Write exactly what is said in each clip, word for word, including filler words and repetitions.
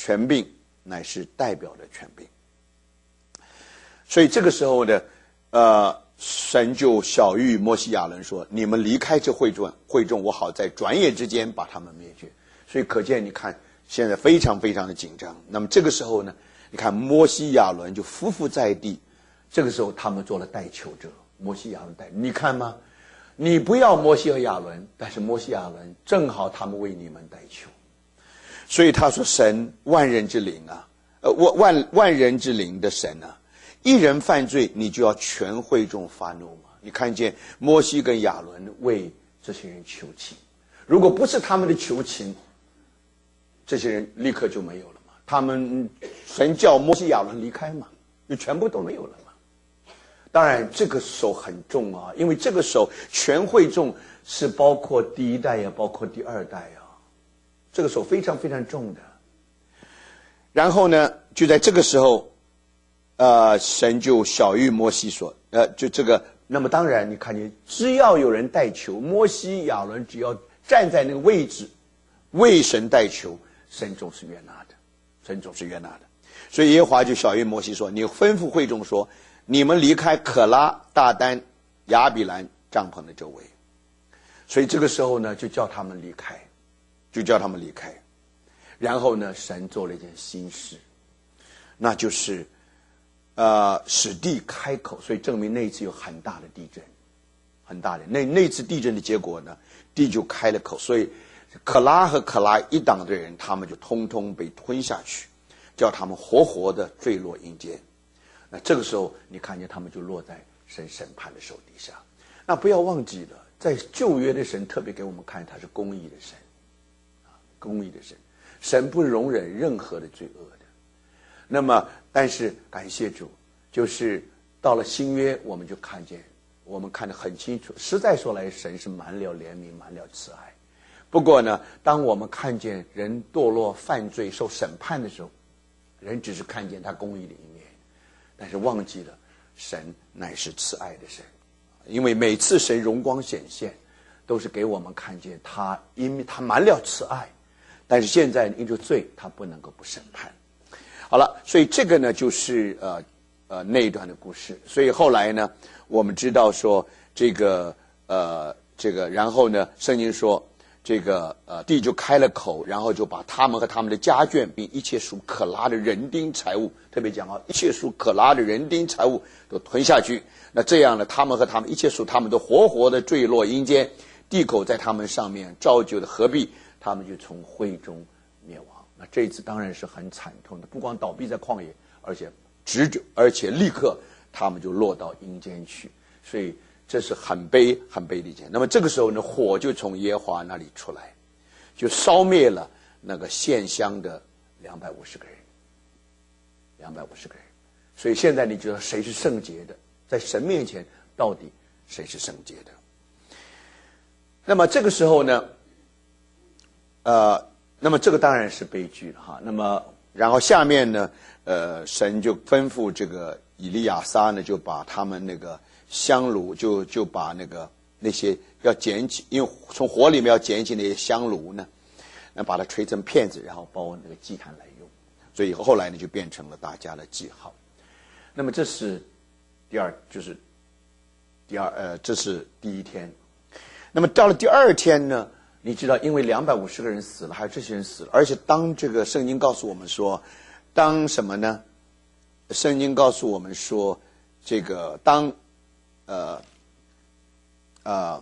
权柄乃是代表的权柄。所以这个时候呢，呃，神就晓谕摩西亚伦说：“你们离开这会众，会众，我好在转眼之间把他们灭绝。”所以可见，你看现在非常非常的紧张。那么这个时候呢，你看摩西亚伦就匍匐在地。这个时候他们做了代求者，摩西亚伦代，你看吗？你不要摩西和亚伦，但是摩西亚伦正好他们为你们代求。所以他说：“神万人之灵啊，呃，万万万人之灵的神啊，一人犯罪，你就要全会众发怒吗？”你看见摩西跟亚伦为这些人求情，如果不是他们的求情，这些人立刻就没有了嘛。他们神叫摩西亚伦离开嘛，就全部都没有了嘛。当然这个手很重啊，因为这个手全会众是包括第一代也包括第二代啊，这个手非常非常重的。然后呢，就在这个时候，呃，神就晓谕摩西说，呃，就这个，那么当然你看见，只要有人代求，摩西亚伦只要站在那个位置为神代求，神总是悦纳的，神总是悦纳的。所以耶和华就晓谕摩西说：“你吩咐会众说，你们离开可拉、大丹、亚比兰帐篷的周围。”所以这个时候呢，就叫他们离开，就叫他们离开。然后呢，神做了一件新事，那就是呃使地开口，所以证明那一次有很大的地震，很大的那那次地震的结果呢，地就开了口，所以可拉和可拉一党的人，他们就通通被吞下去，叫他们活活的坠落阴间。那这个时候你看见他们就落在神审判的手底下。那不要忘记了，在旧约的神特别给我们看他是公义的神啊，公义的神，神不容忍任何的罪恶的。那么但是感谢主，就是到了新约我们就看见，我们看得很清楚，实在说来神是满了怜悯，满了慈爱。不过呢，当我们看见人堕落犯罪受审判的时候，人只是看见他公义的一面，但是忘记了神乃是慈爱的神。因为每次神荣光显现都是给我们看见他，因为他满了慈爱，但是现在因着罪他不能够不审判。好了，所以这个呢就是呃呃那一段的故事。所以后来呢我们知道说这个呃这个然后呢圣经说这个呃地就开了口，然后就把他们和他们的家眷并一切属可拉的人丁财物，特别讲啊，一切属可拉的人丁财物都吞下去。那这样呢，他们和他们一切属他们都活活的坠落阴间，地口在他们上面照旧的合璧，他们就从会中灭亡。那这一次当然是很惨痛的，不光倒闭在旷野，而且直就而且立刻他们就落到阴间去，所以这是很悲很悲的一件。那么这个时候呢，火就从耶和华那里出来，就烧灭了那个献香的两百五十个人，两百五十个人。所以现在你知道谁是圣洁的，在神面前到底谁是圣洁的。那么这个时候呢，呃，那么这个当然是悲剧了哈。那么然后下面呢，呃，神就吩咐这个以利亚撒呢，就把他们那个香炉，就就把那个那些要捡起，因为从火里面要捡起那些香炉呢，那把它锤成片子，然后包那个祭坛来用。所以后来呢，就变成了大家的记号。那么这是第二，就是第二，呃，这是第一天。那么到了第二天呢，你知道，因为两百五十个人死了，还有这些人死了，而且当这个圣经告诉我们说，当什么呢？圣经告诉我们说，这个当，呃，呃，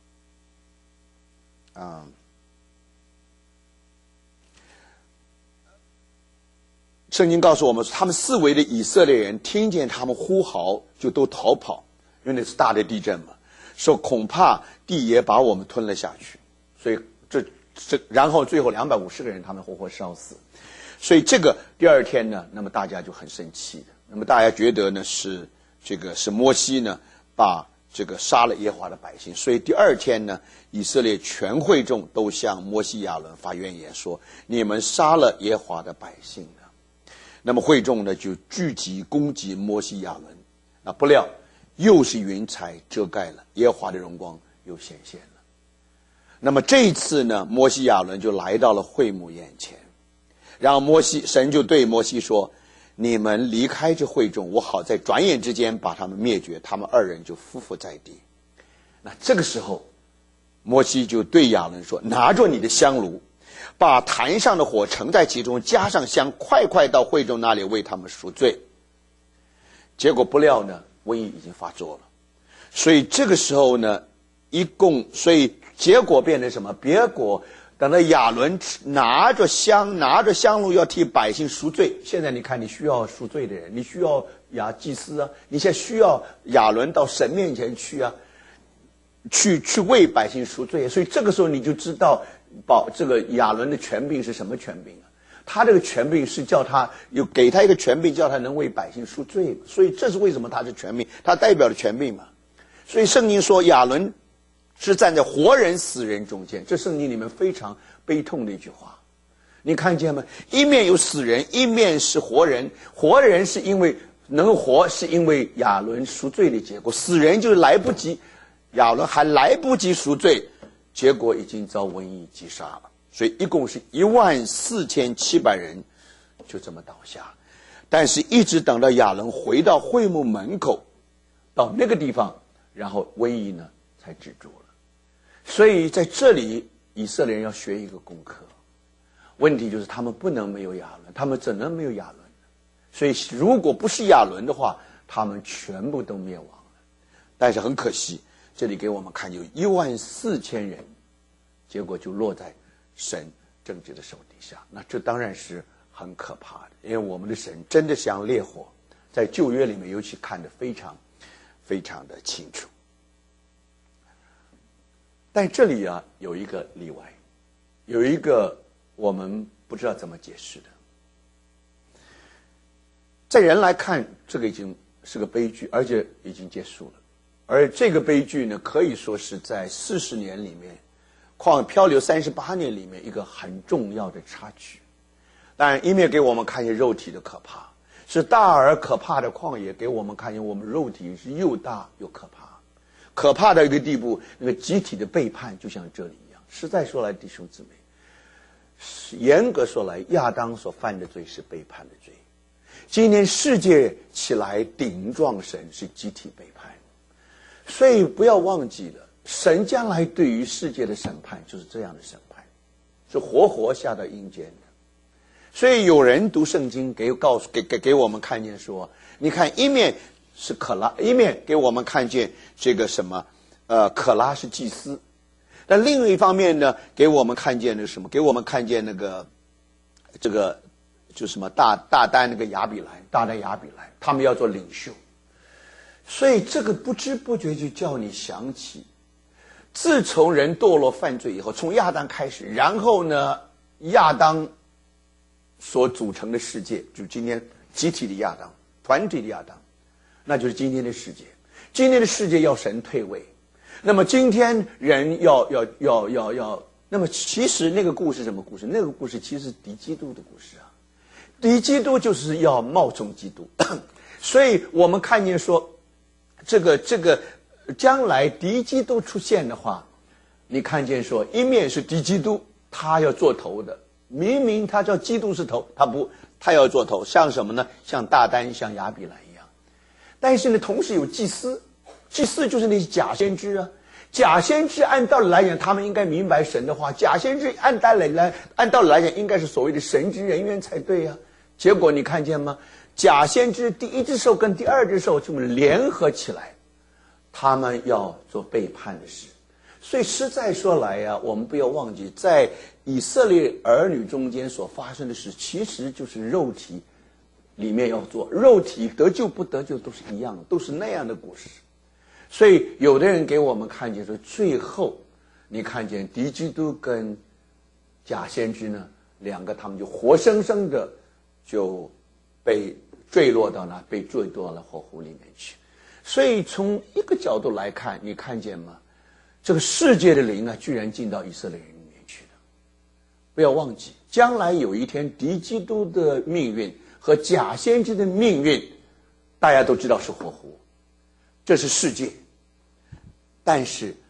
啊。圣经告诉我们，他们四围的以色列人听见他们呼嚎，就都逃跑，因为那是大的地震嘛，说恐怕地也把我们吞了下去。所以这这，然后最后两百五十个人他们活活烧死。所以这个第二天呢，那么大家就很生气的。那么大家觉得呢是这个是摩西呢把这个杀了耶和华的百姓，所以第二天呢，以色列全会众都向摩西亚伦发怨言说：你们杀了耶和华的百姓了。那么会众呢就聚集攻击摩西亚伦，那不料又是云彩遮盖了，耶和华的荣光又显现了。那么这一次呢，摩西亚伦就来到了会幕眼前， 然后摩西神就对摩西说，你们离开这会众，我好在转眼之间把他们灭绝。他们二人就匍匐在地。那这个时候摩西就对亚伦说，拿着你的香炉，把坛上的火盛在其中，加上香，快快到会众那里为他们赎罪。结果不料呢，瘟疫已经发作了。所以这个时候呢，一共所以结果变成什么？结果等到亚伦拿着香拿着香炉要替百姓赎罪。现在你看，你需要赎罪的人，你需要亚祭司啊，你现在需要亚伦到神面前去啊，去去为百姓赎罪。所以这个时候你就知道保这个亚伦的权柄是什么权柄啊？他这个权柄是叫他有给他一个权柄，叫他能为百姓赎罪。所以这是为什么他是权柄，他代表了权柄嘛。所以圣经说亚伦是站在活人死人中间，这圣经里面非常悲痛的一句话。你看见吗？一面有死人，一面是活人。活人是因为能活，是因为亚伦赎罪的结果；死人就是来不及，亚伦还来不及赎罪，结果已经遭瘟疫击杀了。所以一共是一万四千七百人就这么倒下。但是一直等到亚伦回到会幕门口，到那个地方，然后瘟疫呢才止住了。所以在这里以色列人要学一个功课，问题就是他们不能没有亚伦，他们怎能没有亚伦呢？所以如果不是亚伦的话，他们全部都灭亡了。但是很可惜，这里给我们看有一万四千人，结果就落在神政治的手底下。那这当然是很可怕的，因为我们的神真的像烈火，在旧约里面尤其看得非常非常的清楚。但这里啊有一个例外，有一个我们不知道怎么解释的。在人来看，这个已经是个悲剧，而且已经结束了。而这个悲剧呢，可以说是在四十年里面，旷漂流三十八年里面一个很重要的插曲。当然，一面给我们看见肉体的可怕，是大而可怕的旷野，给我们看见我们肉体是又大又可怕。可怕的一个地步，那个集体的背叛就像这里一样。实在说来，弟兄姊妹，严格说来，亚当所犯的罪是背叛的罪。今天世界起来顶撞神是集体背叛，所以不要忘记了，神将来对于世界的审判就是这样的审判，是活活下到阴间的。所以有人读圣经给告诉给给给我们看见说，你看一面是可拉，一面给我们看见这个什么，呃，可拉是祭司，但另一方面呢，给我们看见的什么？给我们看见那个，这个就什么大大丹那个亚比兰，大丹亚比兰，他们要做领袖，所以这个不知不觉就叫你想起，自从人堕落犯罪以后，从亚当开始，然后呢，亚当所组成的世界，就是今天集体的亚当，团体的亚当。那就是今天的世界，今天的世界要神退位，那么今天人要要要要要，那么其实那个故事什么故事？那个故事其实是敌基督的故事啊，敌基督就是要冒充基督，所以我们看见说，这个这个将来敌基督出现的话，你看见说一面是敌基督，他要做头的，明明他叫基督是头，他不，他要做头，像什么呢？像大丹，像亚比兰。但是呢，同时有祭司，祭司就是那些假先知啊。假先知按道理来讲，他们应该明白神的话。假先知按道理来，按道理来讲，应该是所谓的神职人员才对啊。结果你看见吗？假先知第一只手跟第二只手就联合起来，他们要做背叛的事。所以实在说来呀、啊，我们不要忘记，在以色列儿女中间所发生的事，其实就是肉体里面要做，肉体得救不得救都是一样的，都是那样的故事。所以有的人给我们看见说，最后你看见敌基督跟假先知呢，两个他们就活生生的就被坠落到哪，被坠落到了火湖里面去。所以从一个角度来看，你看见吗？这个世界的灵啊，居然进到以色列人里面去了。不要忘记，将来有一天敌基督的命运和假先知的命运，大家都知道是火湖，这是世界。但是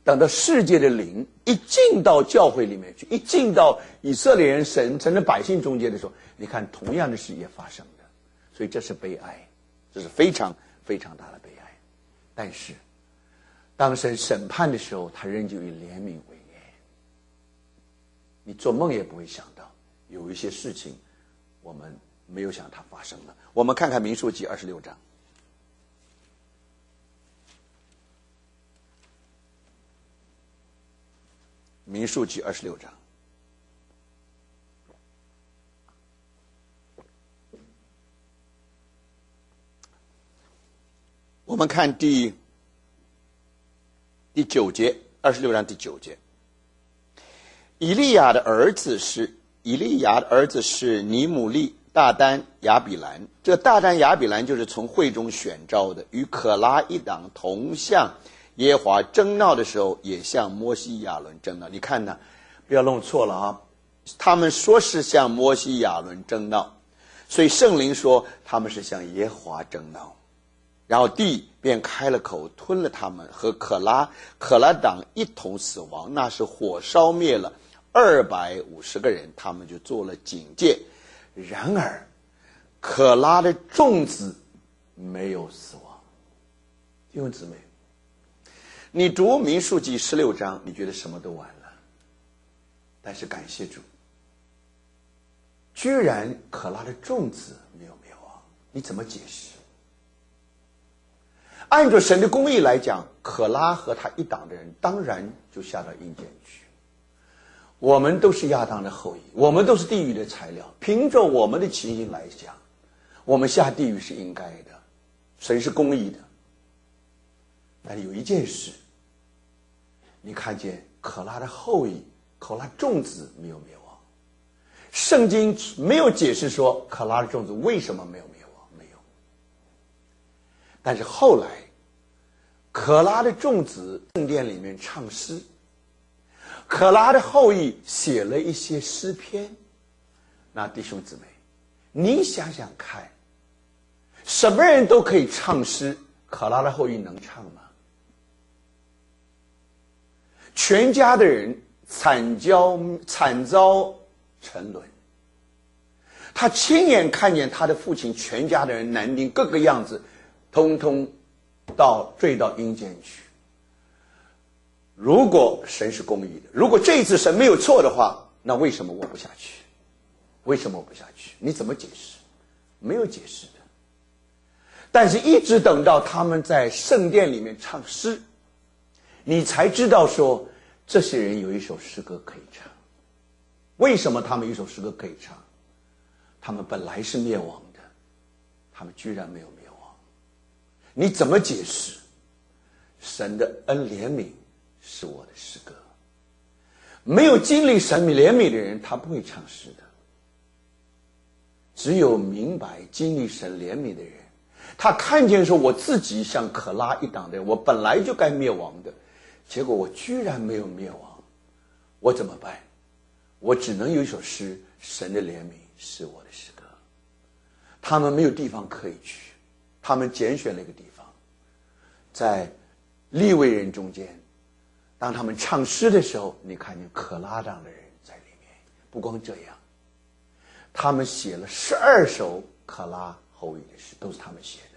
等到世界的灵一进到教会里面去，一进到以色列人神神的百姓中间的时候，你看同样的事也发生的，所以这是悲哀，这是非常非常大的悲哀。但是当神审判的时候，他仍旧以怜悯为念。你做梦也不会想到有一些事情我们没有想它发生了。我们看看民数记二十六章。民数记二十六章，我们看第第九节，二十六章第九节。以利亚的儿子是以利亚的儿子是尼姆利、大丹、亚比兰。这大丹、亚比兰就是从会中选召的，与可拉一党同向耶和华争闹的时候，也向摩西亚伦争闹。你看呢，不要弄错了啊！他们说是向摩西亚伦争闹，所以圣灵说他们是向耶和华争闹。然后地便开了口，吞了他们和可拉可拉党一同死亡。那是火烧灭了二百五十个人，他们就做了警戒。然而可拉的众子没有死亡。弟兄姊妹，你读民数记十六章，你觉得什么都完了，但是感谢主，居然可拉的众子没有灭亡，你怎么解释？按照神的公义来讲，可拉和他一党的人当然就下到阴间去。我们都是亚当的后裔，我们都是地狱的材料，凭着我们的情形来讲，我们下地狱是应该的，神是公义的。但是有一件事，你看见可拉的后裔，可拉众子没有灭亡，圣经没有解释说可拉的众子为什么没有灭亡，没有。但是后来可拉的众子圣殿里面唱诗，可拉的后裔写了一些诗篇。那弟兄姊妹，你想想看，什么人都可以唱诗，可拉的后裔能唱吗？全家的人惨遭惨遭沉沦，他亲眼看见他的父亲全家的人男丁各个样子通通到坠到阴间去。如果神是公义的，如果这一次神没有错的话，那为什么我不下去？为什么我不下去？你怎么解释？没有解释的。但是一直等到他们在圣殿里面唱诗，你才知道说这些人有一首诗歌可以唱。为什么他们有一首诗歌可以唱？他们本来是灭亡的，他们居然没有灭亡。你怎么解释？神的恩怜悯是我的诗歌。没有经历神怜悯的人，他不会唱诗的。只有明白经历神怜悯的人，他看见说我自己像可拉一党的人，我本来就该灭亡的，结果我居然没有灭亡，我怎么办？我只能有一首诗，神的怜悯是我的诗歌。他们没有地方可以去，他们拣选了一个地方，在利未人中间，当他们唱诗的时候，你看见可拉党的人在里面。不光这样，他们写了十二首可拉后裔的诗，都是他们写的。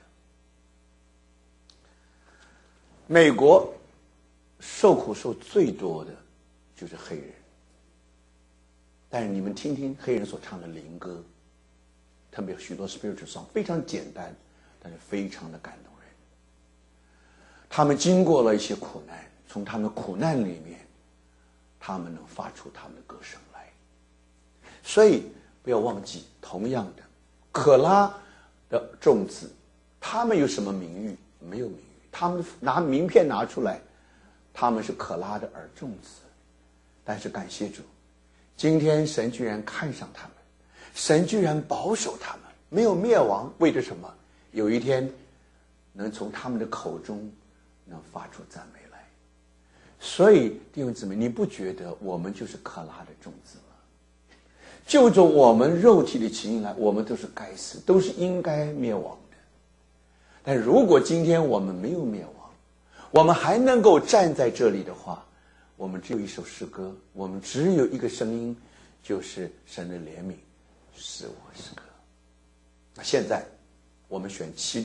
美国受苦受最多的就是黑人，但是你们听听黑人所唱的灵歌，特别有许多 spiritual song， 非常简单，但是非常的感动人。他们经过了一些苦难，从他们的苦难里面，他们能发出他们的歌声来。所以不要忘记，同样的，可拉的众子，他们有什么名誉？没有名誉。他们拿名片拿出来，他们是可拉的儿众子。但是感谢主，今天神居然看上他们，神居然保守他们，没有灭亡。为着什么？有一天能从他们的口中能发出赞美来。所以弟兄姊妹，你不觉得我们就是可拉的种子吗？就着我们肉体的情形来，我们都是该死，都是应该灭亡的。但如果今天我们没有灭亡， 我们还能够站在这里的话，我们只有一首诗歌，我们只有一个声音，就是神的怜悯使我诗歌。那现在我们选七